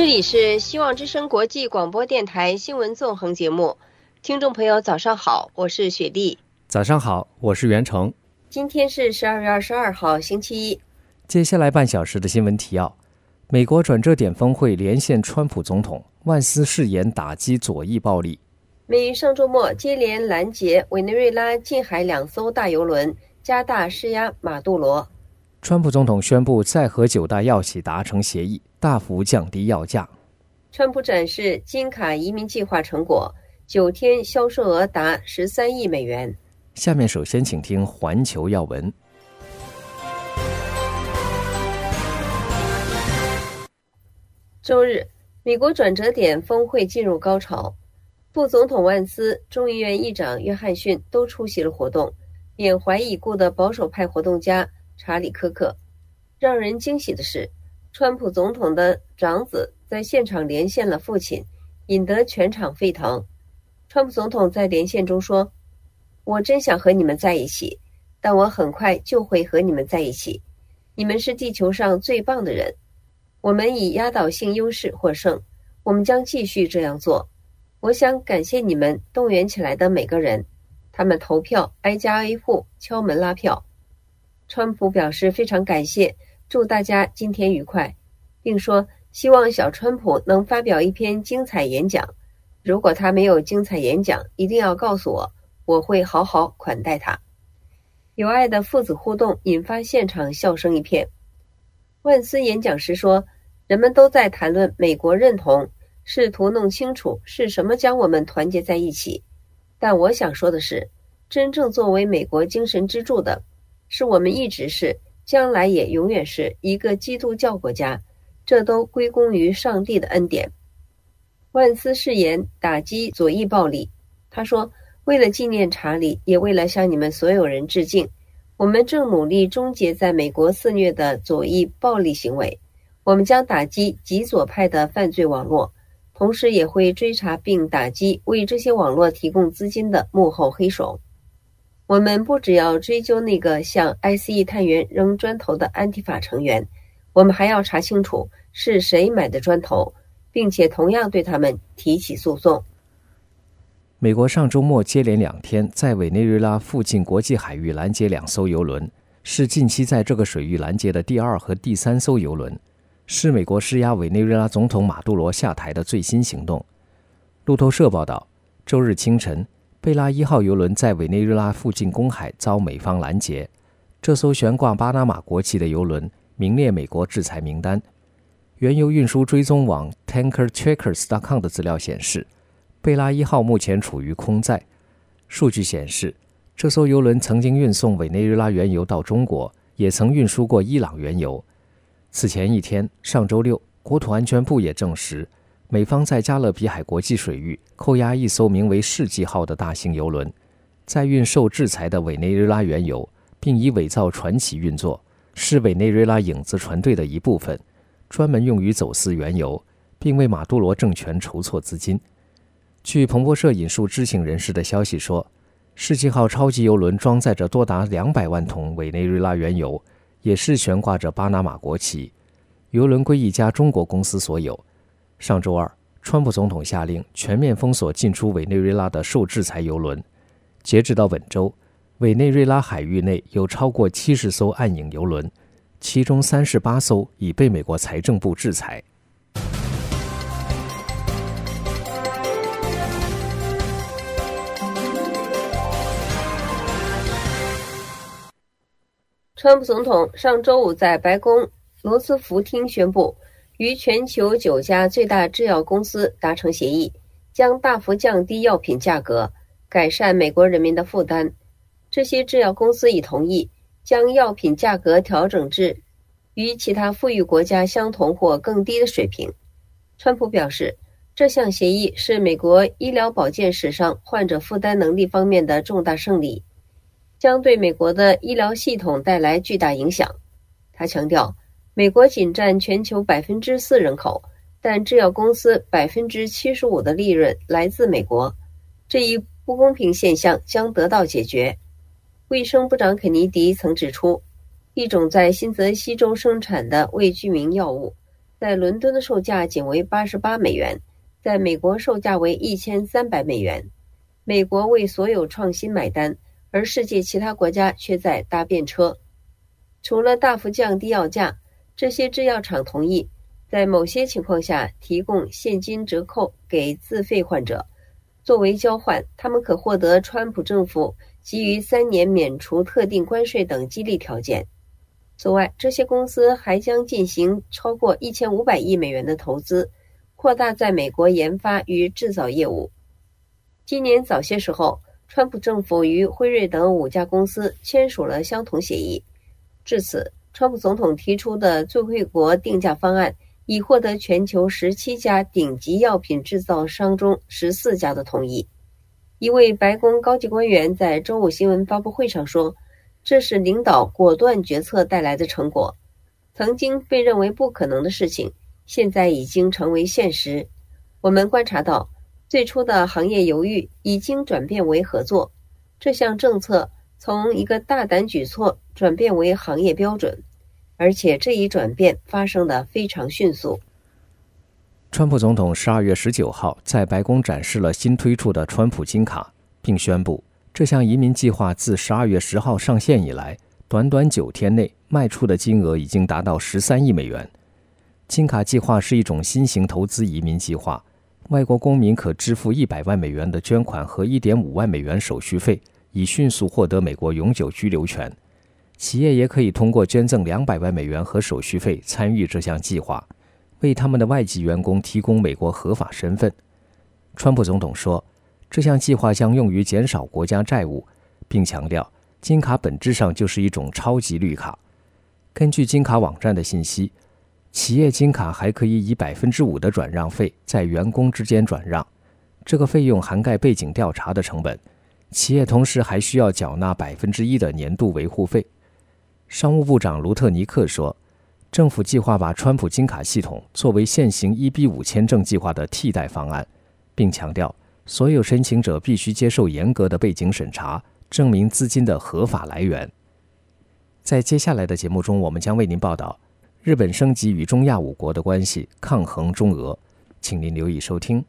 这里是希望之声国际广播电台新闻纵横节目，听众朋友早上好，我是雪莉。 早上好，我是袁成。 今天是12月22号星期一。 接下来半小时的新闻提要：美国转折点峰会连线川普总统，万斯誓言打击左翼暴力。 美上周末接连拦截委内瑞拉近海2艘大油轮，加大施压马杜罗。 川普总统宣布再和9大药企达成协议，大幅降低药价。 川普展示金卡移民计划成果，9天销售额达13亿美元。 下面首先请听环球要闻。 周日，美国转折点峰会进入高潮，副总统万斯、众议院议长约翰逊都出席了活动，缅怀已故的保守派活动家查理·科克。让人惊喜的是，川普总统的长子在现场连线了父亲，引得全场沸腾。川普总统在连线中说：“我真想和你们在一起，但我很快就会和你们在一起。你们是地球上最棒的人。我们以压倒性优势获胜，我们将继续这样做。我想感谢你们动员起来的每个人，他们投票，挨家挨户敲门拉票。”川普表示非常感谢，祝大家今天愉快，并说希望小川普能发表一篇精彩演讲。如果他没有精彩演讲，一定要告诉我，我会好好款待他。有爱的父子互动引发现场笑声一片。万斯演讲时说，人们都在谈论美国认同，试图弄清楚是什么将我们团结在一起。但我想说的是，真正作为美国精神支柱的，是我们一直是，将来也永远是一个基督教国家，这都归功于上帝的恩典。万斯誓言打击左翼暴力，他说，为了纪念查理，也为了向你们所有人致敬，我们正努力终结在美国肆虐的左翼暴力行为。我们将打击极左派的犯罪网络，同时也会追查并打击为这些网络提供资金的幕后黑手。我们不只要追究那个向 ICE 探员扔砖头的安提法成员，我们还要查清楚是谁买的砖头，并且同样对他们提起诉讼。 美国上周末接连2天在委内瑞拉附近国际海域拦截2艘油轮，是近期在这个水域拦截的第2和第3艘油轮，是美国施压委内瑞拉总统马杜罗下台的最新行动。路透社报道，周日清晨，贝拉1号油轮在委内瑞拉附近公海遭美方拦截，这艘悬挂巴拿马国旗的油轮名列美国制裁名单。原油运输追踪网 TankerCheckers.com 的资料显示，贝拉1号目前处于空载。数据显示，这艘油轮曾经运送委内瑞拉原油到中国，也曾运输过伊朗原油。此前一天，上周六，国土安全部也证实，美方在加勒比海国际水域扣押一艘名为世纪号的大型油轮，载运受制裁的委内瑞拉原油，并以伪造船旗运作，是委内瑞拉影子船队的一部分，专门用于走私原油，并为马杜罗政权筹措资金。据彭博社引述知情人士的消息说，世纪号超级油轮装载着多达200万桶委内瑞拉原油，也是悬挂着巴拿马国旗。油轮归一家中国公司所有。上周二，川普总统下令全面封锁进出委内瑞拉的受制裁油轮。截止到本周，委内瑞拉海域内有超过70艘暗影油轮，其中38艘已被美国财政部制裁。 川普总统上周五在白宫罗斯福厅宣布，与全球9家最大制药公司达成协议，将大幅降低药品价格，改善美国人民的负担。这些制药公司已同意将药品价格调整至与其他富裕国家相同或更低的水平。川普表示，这项协议是美国医疗保健史上患者负担能力方面的重大胜利，将对美国的医疗系统带来巨大影响。他强调，美国仅占全球 4% 人口，但制药公司 75% 的利润来自美国，这一不公平现象将得到解决。卫生部长肯尼迪曾指出，一种在新泽西州生产的为居民药物在伦敦的售价仅为88美元，在美国售价为1300美元。美国为所有创新买单，而世界其他国家却在搭便车。除了大幅降低药价，这些制药厂同意在某些情况下提供现金折扣给自费患者。作为交换，他们可获得川普政府给予3年免除特定关税等激励条件。此外，这些公司还将进行超过1500亿美元的投资，扩大在美国研发与制造业务。今年早些时候，川普政府与辉瑞等5家公司签署了相同协议。至此，川普总统提出的最惠国定价方案已获得全球17家顶级药品制造商中14家的同意。一位白宫高级官员在周五新闻发布会上说，这是领导果断决策带来的成果。曾经被认为不可能的事情，现在已经成为现实。我们观察到，最初的行业犹豫已经转变为合作。这项政策从一个大胆举措转变为行业标准，而且这一转变发生得非常迅速。 川普总统12月19号在白宫展示了新推出的川普金卡，并宣布这项移民计划自12月10号上线以来，短短9天内卖出的金额已经达到13亿美元。金卡计划是一种新型投资移民计划，外国公民可支付100万美元的捐款和1.5万美元手续费，以迅速获得美国永久居留权。企业也可以通过捐赠200万美元和手续费参与这项计划，为他们的外籍员工提供美国合法身份。川普总统说，这项计划将用于减少国家债务，并强调金卡本质上就是一种超级绿卡。根据金卡网站的信息，企业金卡还可以以 5% 的转让费在员工之间转让，这个费用涵盖背景调查的成本。企业同时还需要缴纳 1% 的年度维护费。商务部长卢特尼克说，政府计划把川普金卡系统作为现行1:5签证计划的替代方案，并强调所有申请者必须接受严格的背景审查，证明资金的合法来源。在接下来的节目中，我们将为您报道日本升级与中亚5国的关系，抗衡中俄，请您留意收听。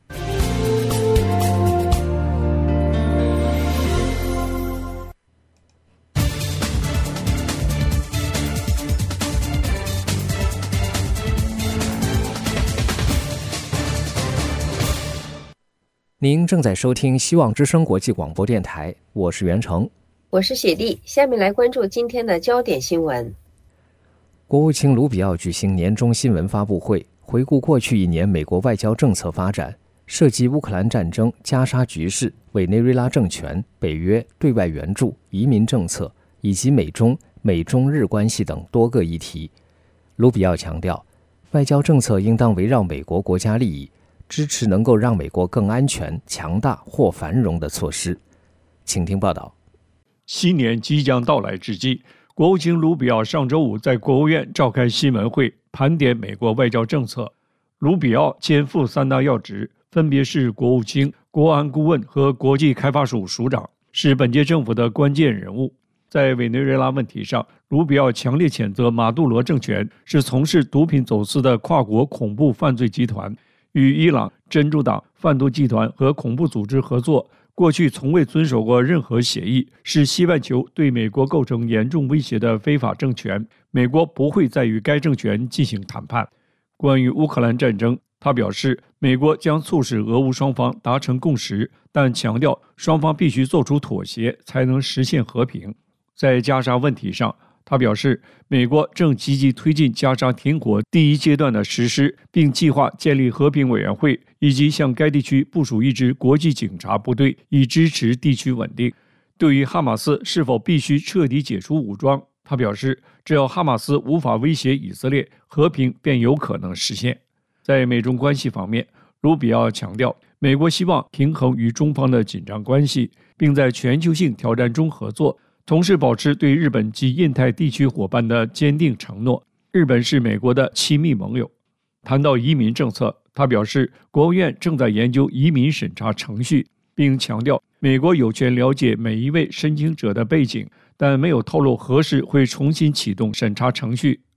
您正在收听希望之声国际广播电台，我是袁成， 我是雪莉。下面来关注今天的焦点新闻。 国务卿卢比奥举行年终新闻发布会，回顾过去1年美国外交政策发展，涉及乌克兰战争、加沙局势、委内瑞拉政权、北约、对外援助、移民政策以及美中日关系等多个议题。卢比奥强调，外交政策应当围绕美国国家利益，支持能够让美国更安全、强大或繁荣的措施。请听报道。 新年即将到来之际，国务卿卢比奥上周五在国务院召开新闻会，盘点美国外交政策。卢比奥肩负3大要职，分别是国务卿、国安顾问和国际开发署署长，是本届政府的关键人物。在委内瑞拉问题上，卢比奥强烈谴责马杜罗政权是从事毒品走私的跨国恐怖犯罪集团，与伊朗、真主党、贩毒集团和恐怖组织合作，过去从未遵守过任何协议，是西半球对美国构成严重威胁的非法政权。美国不会再与该政权进行谈判。关于乌克兰战争，他表示，美国将促使俄乌双方达成共识，但强调双方必须做出妥协，才能实现和平。在加沙问题上，他表示，美国正积极推进加沙停火第1阶段的实施，并计划建立和平委员会，以及向该地区部署一支国际警察部队，以支持地区稳定。对于哈马斯是否必须彻底解除武装，他表示，只要哈马斯无法威胁以色列，和平便有可能实现。在美中关系方面，卢比奥强调，美国希望平衡与中方的紧张关系，并在全球性挑战中合作，同时保持对日本及印太地区伙伴的坚定承诺。日本是美国的亲密盟友。谈到移民政策，他表示，国务院正在研究移民审查程序，并强调美国有权了解每一位申请者的背景，但没有透露何时会重新启动审查程序。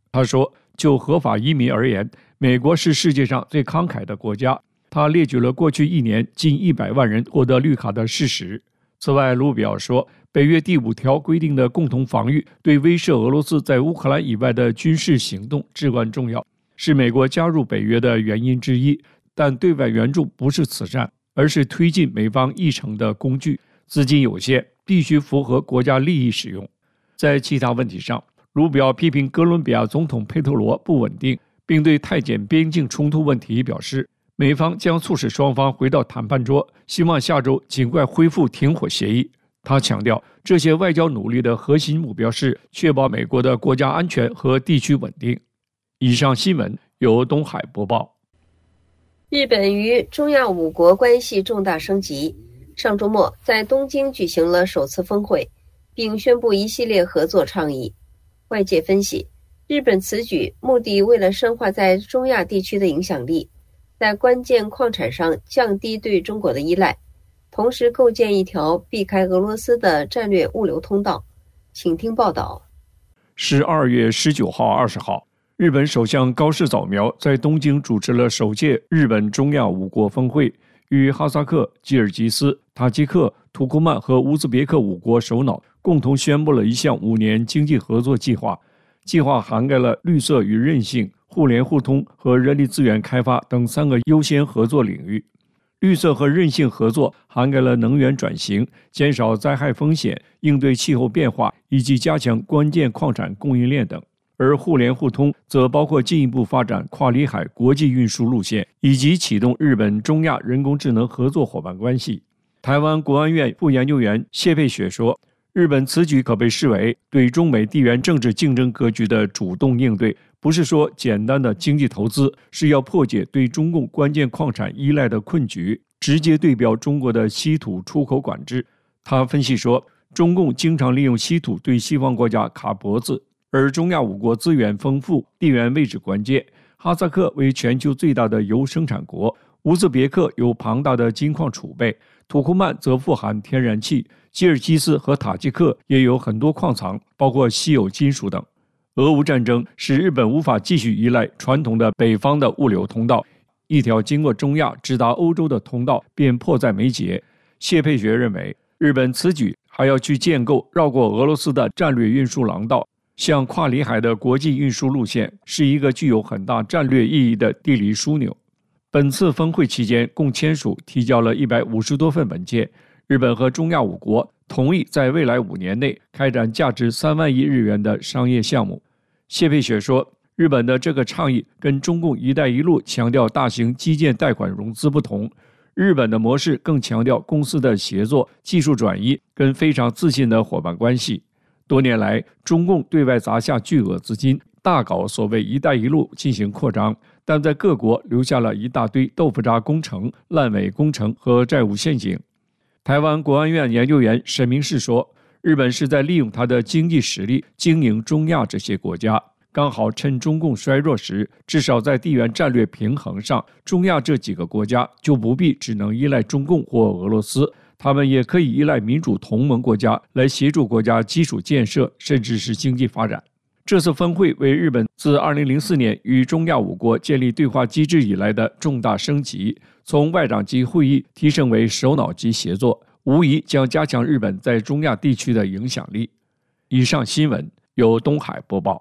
他说，就合法移民而言，美国是世界上最慷慨的国家。他列举了过去1年近100万人获得绿卡的事实。此外，卢比奥说，北约第5条规定的共同防御对威慑俄罗斯在乌克兰以外的军事行动至关重要，是美国加入北约的原因之一。但对外援助不是慈善，而是推进美方议程的工具，资金有限，必须符合国家利益使用。在其他问题上，卢比奥批评哥伦比亚总统佩特罗不稳定，并对泰柬边境冲突问题表示，美方将促使双方回到谈判桌，希望下周尽快恢复停火协议。他强调，这些外交努力的核心目标是确保美国的国家安全和地区稳定。以上新闻由东海播报。 日本与中亚5国关系重大升级，上周末在东京举行了首次峰会，并宣布一系列合作倡议。外界分析，日本此举目的为了深化在中亚地区的影响力，在关键矿产上降低对中国的依赖，同时构建一条避开俄罗斯的战略物流通道。请听报道。 12月19号、20号，日本首相高市早苗在东京主持了首届日本中亚5国峰会，与哈萨克、吉尔吉斯、塔吉克、土库曼和乌兹别克5国首脑共同宣布了一项5年经济合作计划。计划涵盖了绿色与韧性、互联互通和人力资源开发等3个优先合作领域。绿色和韧性合作涵盖了能源转型、减少灾害风险、应对气候变化以及加强关键矿产供应链等。而互联互通则包括进一步发展跨里海国际运输路线，以及启动日本中亚人工智能合作伙伴关系。台湾国安院副研究员谢佩雪说，日本此举可被视为对中美地缘政治竞争格局的主动应对，不是说简单的经济投资，是要破解对中共关键矿产依赖的困局，直接对标中国的稀土出口管制。他分析说，中共经常利用稀土对西方国家卡脖子，而中亚5国资源丰富，地缘位置关键。哈萨克为全球最大的铀生产国，乌兹别克有庞大的金矿储备，土库曼则富含天然气，吉尔吉斯和塔吉克也有很多矿藏，包括稀有金属等。俄乌战争使日本无法继续依赖传统的北方的物流通道，一条经过中亚直达欧洲的通道便迫在眉睫。谢佩学认为，日本此举还要去建构绕过俄罗斯的战略运输廊道，像跨里海的国际运输路线是一个具有很大战略意义的地理枢纽。本次峰会期间共签署提交了150多份文件，日本和中亚5国同意在未来5年内开展价值3万亿日元的商业项目。谢佩雪说，日本的这个倡议跟中共一带一路强调大型基建贷款融资不同，日本的模式更强调公司的协作、技术转移跟非常自信的伙伴关系。多年来，中共对外砸下巨额资金，大搞所谓一带一路进行扩张，但在各国留下了一大堆豆腐渣工程、烂尾工程和债务陷阱。台湾国安院研究员沈明世说，日本是在利用它的经济实力经营中亚这些国家，刚好趁中共衰弱时，至少在地缘战略平衡上，中亚这几个国家就不必只能依赖中共或俄罗斯，他们也可以依赖民主同盟国家来协助国家基础建设，甚至是经济发展。这次峰会为日本自2004年与中亚5国建立对话机制以来的重大升级，从外长级会议提升为首脑级协作，无疑将加强日本在中亚地区的影响力。以上新闻由东海播报。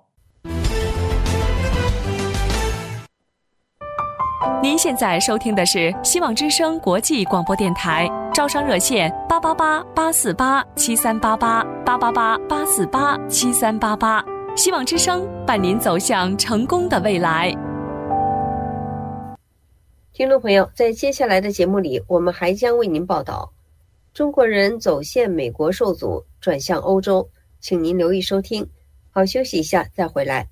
您现在收听的是希望之声国际广播电台，招商热线888-848-7388，888-848-7388，希望之声伴您走向成功的未来。 听众朋友，在接下来的节目里，我们还将为您报道中国人走线美国受阻，转向欧洲，请您留意收听。好，休息一下再回来。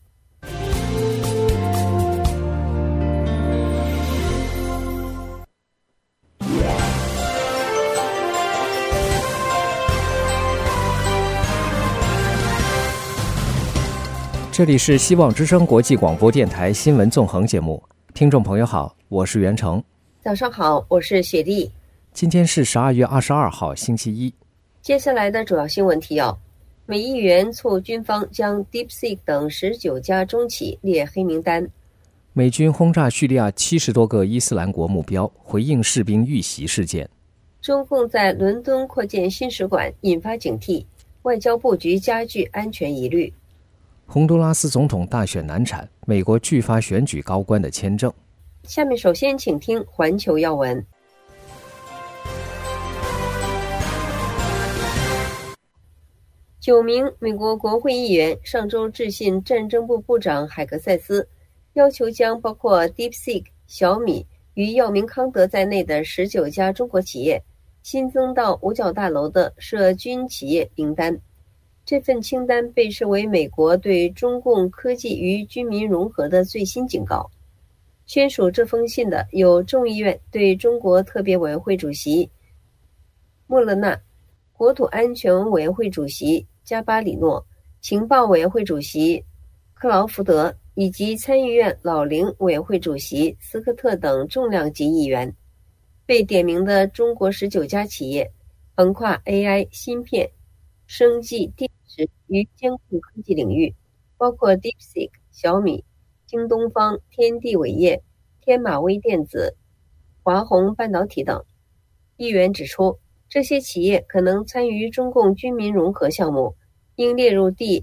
这里是希望之声国际广播电台新闻纵横节目，听众朋友好，我是袁成。 早上好，我是雪莉。 今天是12月22号星期一。 接下来的主要新闻提要： 美议员促军方将 DeepSeek 等19家中企列黑名单。 美军轰炸叙利亚70多个伊斯兰国目标，回应士兵遇袭事件。 中共在伦敦扩建新使馆，引发警惕，外交布局加剧安全疑虑。 洪都拉斯总统大选难产，美国拒发选举高官的签证。 下面首先请听环球要闻。9名美国国会议员上周致信战争部部长海格塞斯，要求将包括 DeepSeek、小米与药明康德在内的19家中国企业新增到五角大楼的涉军企业名单。这份清单被视为美国对中共科技与军民融合的最新警告。签署这封信的有众议院对中国特别委员会主席莫勒纳、国土安全委员会主席加巴里诺、情报委员会主席克劳福德以及参议院老龄委员会主席斯科特等重量级议员。被点名的中国19家企业横跨 AI、芯片、生技、电池与监控科技领域，包括 DeepSeek、小米、京东方、天地伟业、天马微电子、华虹半导体等。议员指出，这些企业可能参与中共军民融合项目，应列入第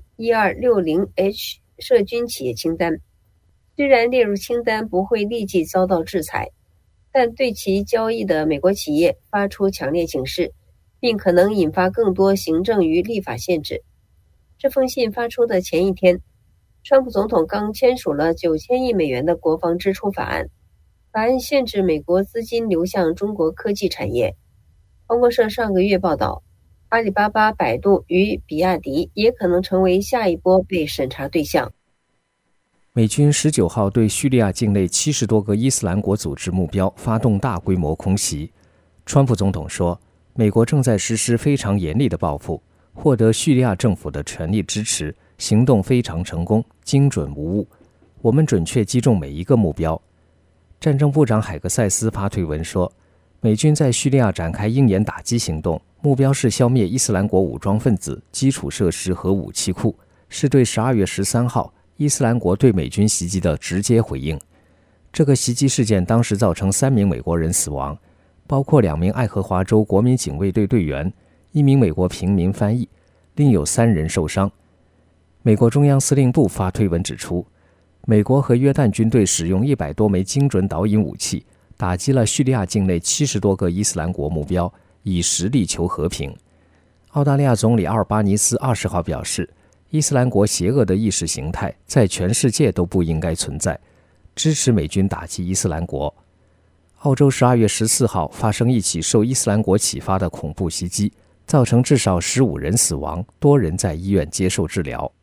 1260H 涉军企业清单。虽然列入清单不会立即遭到制裁，但对其交易的美国企业发出强烈警示，并可能引发更多行政与立法限制。这封信发出的前一天，川普总统刚签署了9000亿美元的国防支出法案，法案限制美国资金流向中国科技产业。彭博社上个月报道，阿里巴巴、百度与比亚迪也可能成为下一波被审查对象。 美军19号对叙利亚境内70多个伊斯兰国组织目标发动大规模空袭。川普总统说，美国正在实施非常严厉的报复，获得叙利亚政府的全力支持，行动非常成功，精准无误。我们准确击中每一个目标。战争部长海格塞斯发推文说，美军在叙利亚展开鹰眼打击行动，目标是消灭伊斯兰国武装分子、基础设施和武器库，是对12月13号伊斯兰国对美军袭击的直接回应。这个袭击事件当时造成3名美国人死亡，包括2名爱荷华州国民警卫队队员、1名美国平民翻译，另有3人受伤。美国中央司令部发推文指出，美国和约旦军队使用100多枚精准导引武器，打击了叙利亚境内70多个伊斯兰国目标，以实力求和平。澳大利亚总理阿尔巴尼斯20号表示，伊斯兰国邪恶的意识形态在全世界都不应该存在，支持美军打击伊斯兰国。澳洲12月14号发生一起受伊斯兰国启发的恐怖袭击，造成至少15人死亡，多人在医院接受治疗。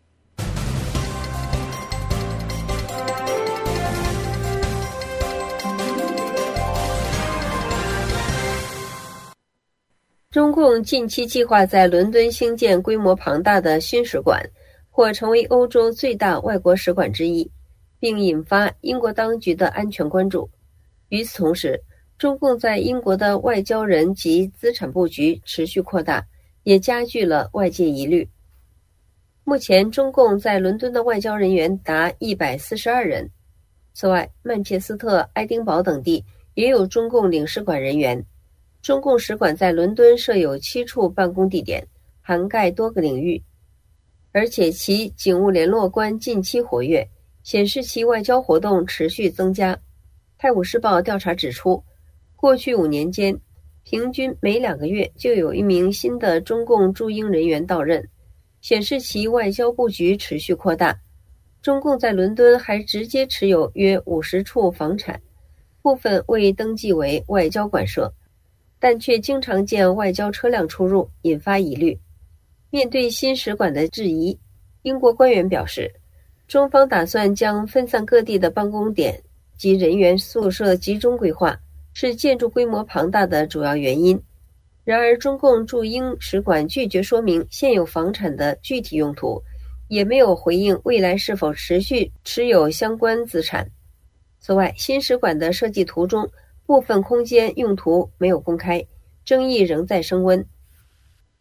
中共近期计划在伦敦兴建规模庞大的新使馆，或成为欧洲最大外国使馆之一，并引发英国当局的安全关注。与此同时，中共在英国的外交人及资产布局持续扩大，也加剧了外界疑虑。目前，中共在伦敦的外交人员达142人。此外，曼彻斯特、爱丁堡等地也有中共领事馆人员。中共使馆在伦敦设有7处办公地点，涵盖多个领域，而且其警务联络官近期活跃，显示其外交活动持续增加。泰晤士报调查指出，过去5年间，平均每2个月就有1名新的中共驻英人员到任，显示其外交布局持续扩大。中共在伦敦还直接持有约50处房产，部分未登记为外交馆舍，但却经常见外交车辆出入，引发疑虑。面对新使馆的质疑，英国官员表示，中方打算将分散各地的办公点及人员宿舍集中规划，是建筑规模庞大的主要原因。然而，中共驻英使馆拒绝说明现有房产的具体用途，也没有回应未来是否持续持有相关资产。此外，新使馆的设计图中部分空间用途没有公开，争议仍在升温。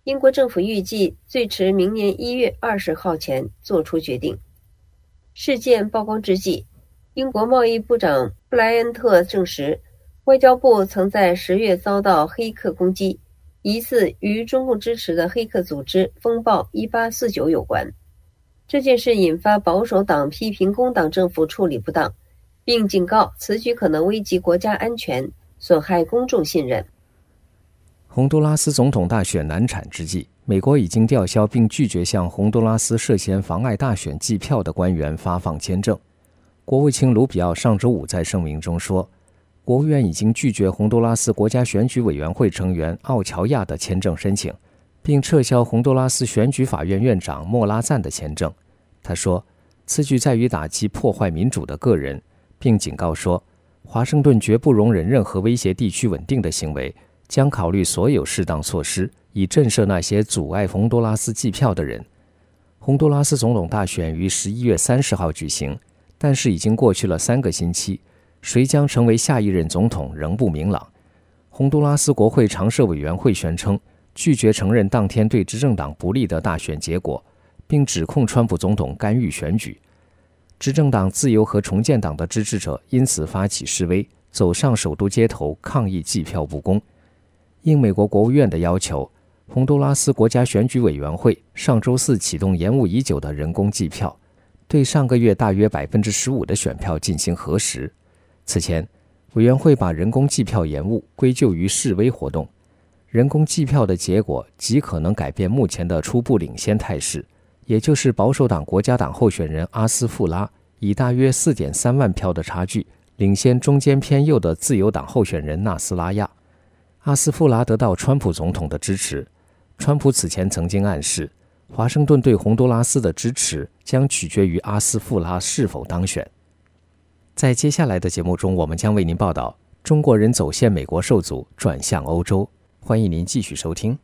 英国政府预计最迟明年1月20号前做出决定。事件曝光之际，英国贸易部长布莱恩特证实，外交部曾在10月遭到黑客攻击，疑似与中共支持的黑客组织风暴1849有关。这件事引发保守党批评工党政府处理不当，并警告此举可能危及国家安全，损害公众信任。 洪都拉斯总统大选难产之际，美国已经吊销并拒绝向洪都拉斯涉嫌妨碍大选计票的官员发放签证。国务卿卢比奥上周五在声明中说，国务院已经拒绝洪都拉斯国家选举委员会成员奥乔亚的签证申请，并撤销洪都拉斯选举法院院长莫拉赞的签证。他说，此举在于打击破坏民主的个人，并警告说，华盛顿绝不容忍任何威胁地区稳定的行为，将考虑所有适当措施，以震慑那些阻碍洪都拉斯计票的人。洪都拉斯总统大选于11月30号举行，但是已经过去了3个星期，谁将成为下一任总统仍不明朗。洪都拉斯国会常设委员会宣称，拒绝承认当天对执政党不利的大选结果，并指控川普总统干预选举。执政党自由和重建党的支持者因此发起示威，走上首都街头抗议计票不公。应美国国务院的要求，洪都拉斯国家选举委员会上周四启动延误已久的人工计票，对上个月大约 15% 的选票进行核实。此前，委员会把人工计票延误归咎于示威活动。人工计票的结果极可能改变目前的初步领先态势，也就是保守党国家党候选人阿斯富拉以大约 4.3 万票的差距领先中间偏右的自由党候选人纳斯拉亚。阿斯富拉得到川普总统的支持。川普此前曾经暗示，华盛顿对洪都拉斯的支持将取决于阿斯富拉是否当选。在接下来的节目中，我们将为您报道中国人走线美国受阻，转向欧洲。欢迎您继续收听。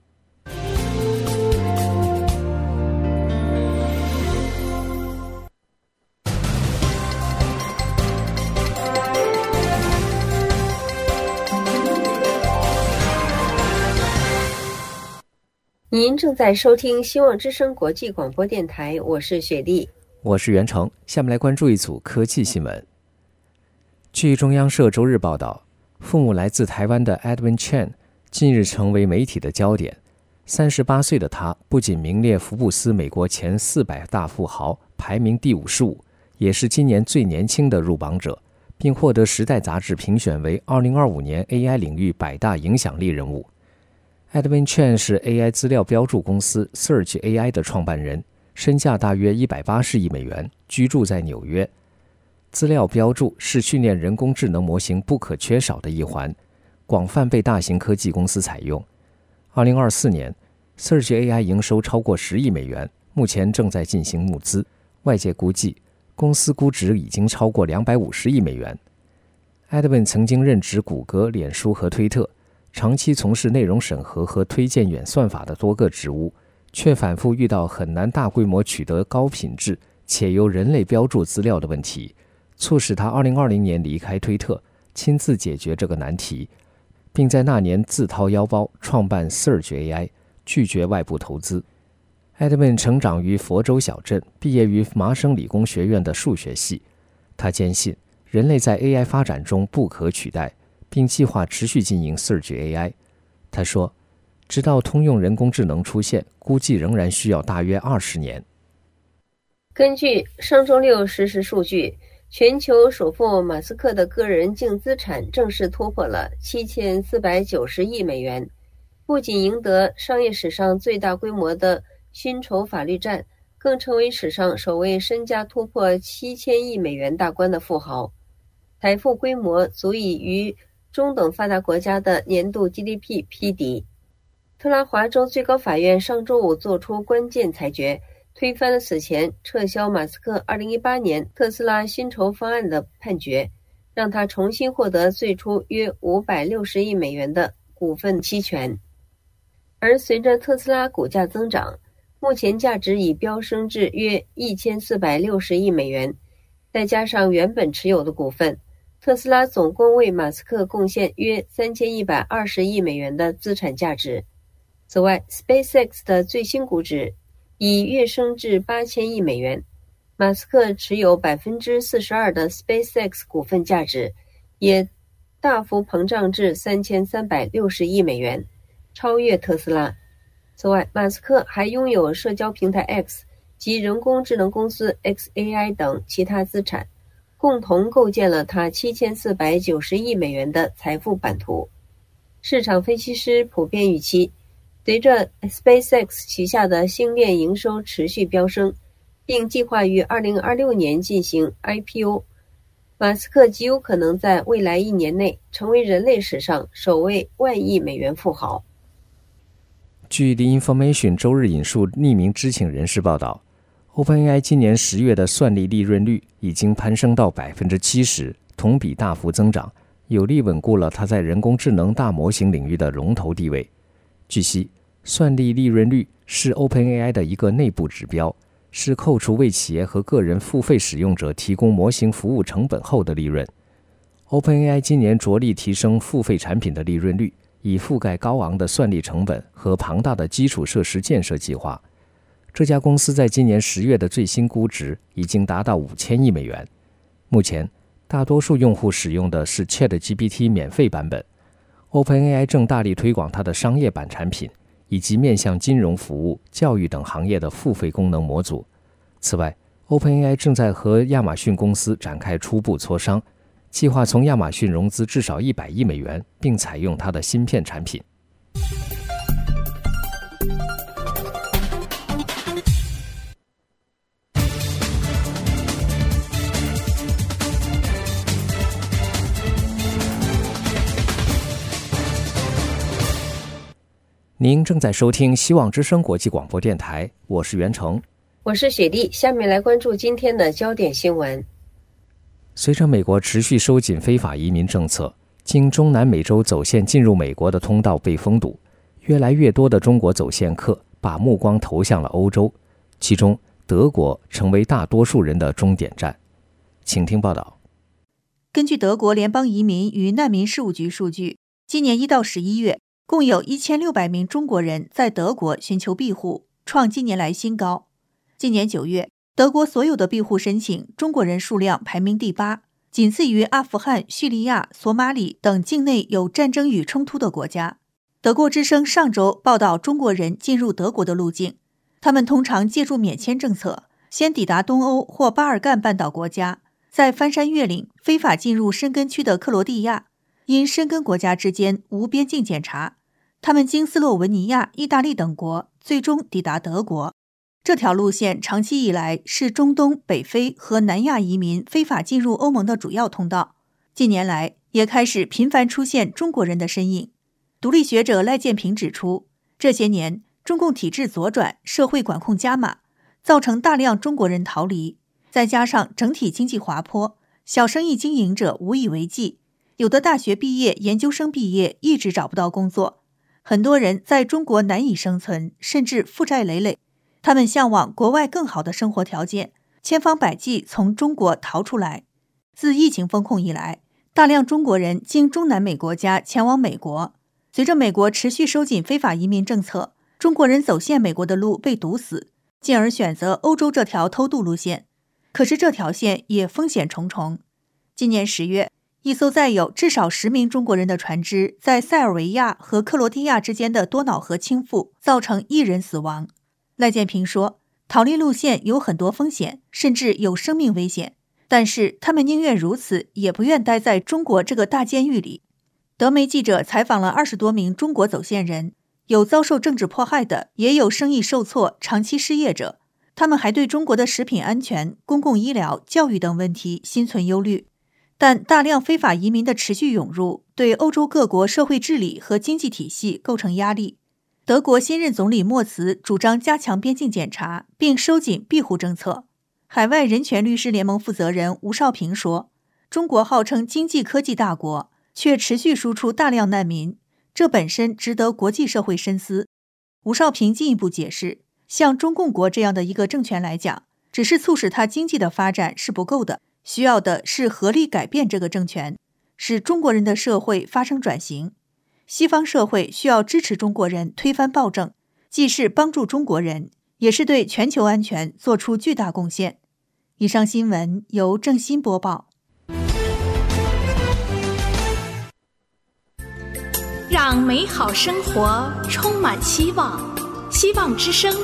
您正在收听希望之声国际广播电台，我是雪莉， 我是袁成。下面来关注一组科技新闻。据中央社周日报道，父母来自台湾的 Edwin Chen 近日成为媒体的焦点。38岁的他不仅名列福布斯美国前400大富豪排名第55，也是今年最年轻的入榜者，并获得《时代》杂志评选为2025年 AI 领域100大影响力人物。Edwin Chen 是 AI 资料标注公司 Surge AI 的创办人，身价大约180亿美元，居住在纽约。资料标注是训练人工智能模型不可缺少的一环，广泛被大型科技公司采用。2024年 Surge AI 营收超过10亿美元，目前正在进行募资，外界估计公司估值已经超过250亿美元。Edwin 曾经任职谷歌、脸书和推特，长期从事内容审核和推荐演算法的多个职务，却反复遇到很难大规模取得高品质且由人类标注资料的问题，促使他2020年离开推特，亲自解决这个难题，并在那年自掏腰包创办 Surge AI， 拒绝外部投资。Edwin 成长于佛州小镇，毕业于麻省理工学院的数学系。他坚信人类在 AI 发展中不可取代，并计划持续经营 Surge AI。 他说，直到通用人工智能出现，估计仍然需要大约20年。 根据上周六实时数据，全球首富马斯克的个人净资产正式突破了7490亿美元，不仅赢得商业史上最大规模的薪酬法律战，更成为史上首位身价突破7000亿美元大关的富豪，财富规模足以与中等发达国家的年度 GDP 匹敌。特拉华州最高法院上周五作出关键裁决，推翻了此前撤销马斯克2018年特斯拉薪酬方案的判决，让他重新获得最初约560亿美元的股份期权。而随着特斯拉股价增长，目前价值已飙升至约1460亿美元，再加上原本持有的股份，特斯拉总共为马斯克贡献约3120亿美元的资产价值。 此外 SpaceX 的最新估值已跃升至8000亿美元，马斯克持有42%的 SpaceX 股份价值也大幅膨胀至3360亿美元，超越特斯拉。此外，马斯克还拥有社交平台 X 及人工智能公司 xAI 等其他资产，共同构建了他7490亿美元的财富版图。市场分析师普遍预期，随着 SpaceX 旗下的星链营收持续飙升，并计划于2026年进行 IPO， 马斯克极有可能在未来1年内成为人类史上首位10000亿美元富豪。 据 The Information 周日引述匿名知情人士报道， OpenAI 今年10月的算力利润率已经攀升到 70%， 同比大幅增长，有力稳固了它在人工智能大模型领域的龙头地位。据悉，算力利润率是 OpenAI 的一个内部指标，是扣除为企业和个人付费使用者提供模型服务成本后的利润。OpenAI 今年着力提升付费产品的利润率，以覆盖高昂的算力成本和庞大的基础设施建设计划。这家公司在今年10月的最新估值已经达到5000亿美元。目前，大多数用户使用的是 ChatGPT 免费版本。OpenAI 正大力推广它的商业版产品，以及面向金融服务、教育等行业的付费功能模组。此外， OpenAI 正在和亚马逊公司展开初步磋商，计划从亚马逊融资至少100亿美元，并采用它的芯片产品。您正在收听希望之声国际广播电台，我是袁成， 我是雪莉。下面来关注今天的焦点新闻。 随着美国持续收紧非法移民政策，经中南美洲走线进入美国的通道被封堵，越来越多的中国走线客把目光投向了欧洲，其中德国成为大多数人的终点站。请听报道。 根据德国联邦移民与难民事务局数据，今年1到11月，共有1600名中国人在德国寻求庇护，创近年来新高。今年9月，德国所有的庇护申请中国人数量排名第8，仅次于阿富汗、叙利亚、索马里等境内有战争与冲突的国家。德国之声上周报道中国人进入德国的路径，他们通常借助免签政策，先抵达东欧或巴尔干半岛国家，再翻山越岭，非法进入申根区的克罗地亚。因申根国家之间无边境检查，他们经斯洛文尼亚、意大利等国，最终抵达德国。这条路线长期以来是中东、北非和南亚移民非法进入欧盟的主要通道，近年来也开始频繁出现中国人的身影。独立学者赖建平指出，这些年中共体制左转，社会管控加码，造成大量中国人逃离，再加上整体经济滑坡，小生意经营者无以为继，有的大学毕业、研究生毕业一直找不到工作，很多人在中国难以生存，甚至负债累累。他们向往国外更好的生活条件，千方百计从中国逃出来。自疫情封控以来，大量中国人经中南美国家前往美国。随着美国持续收紧非法移民政策，中国人走线美国的路被堵死，进而选择欧洲这条偷渡路线。可是这条线也风险重重。今年10月，一艘载有至少10名中国人的船只在塞尔维亚和克罗地亚之间的多瑙河倾覆，造成1人死亡。赖建平说，逃离路线有很多风险，甚至有生命危险，但是他们宁愿如此，也不愿待在中国这个大监狱里。德媒记者采访了20多名中国走线人，有遭受政治迫害的，也有生意受挫、长期失业者。他们还对中国的食品安全、公共医疗、教育等问题心存忧虑。但大量非法移民的持续涌入，对欧洲各国社会治理和经济体系构成压力。德国新任总理默茨主张加强边境检查，并收紧庇护政策。海外人权律师联盟负责人吴少平说，中国号称经济科技大国，却持续输出大量难民，这本身值得国际社会深思。吴少平进一步解释，像中共国这样的一个政权来讲，只是促使它经济的发展是不够的，需要的是合力改变这个政权，使中国人的社会发生转型。 西方社会需要支持中国人推翻暴政，既是帮助中国人，也是对全球安全做出巨大贡献。以上新闻由郑欣播报。 让美好生活充满希望，希望之声。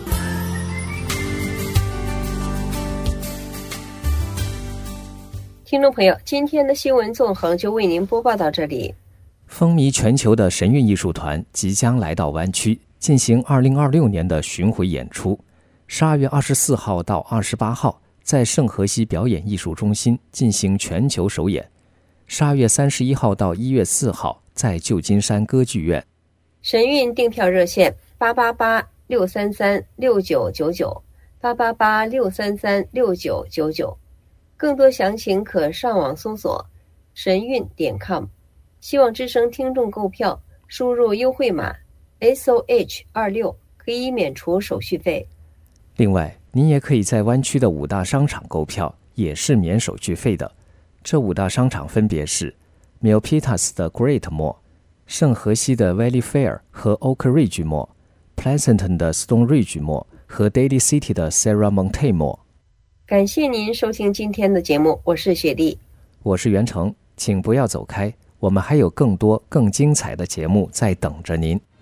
听众朋友，今天的新闻纵横就为您播报到这里。 风靡全球的神韵艺术团即将来到湾区进行2026年的巡回演出，12月24号到28号在圣荷西表演艺术中心进行全球首演，12月31号到1月4号在旧金山歌剧院。 神韵订票热线888-633-6999 888-633-6999，更多详情可上网搜索神韵.com。 希望之声听众购票输入优惠码 SOH26 可以免除手续费。 另外，您也可以在湾区的5大商场购票，也是免手续费的。这5大商场分别是 Milpitas 的 Great Mall、 圣荷西的 Valley Fair 和 Oak Ridge Mall、 Pleasanton 的 Stone Ridge Mall 和 Daly City 的 Sarah Montay Mall。 感谢您收听今天的节目，我是雪莉， 我是袁成，请不要走开，我们还有更多更精彩的节目在等着您。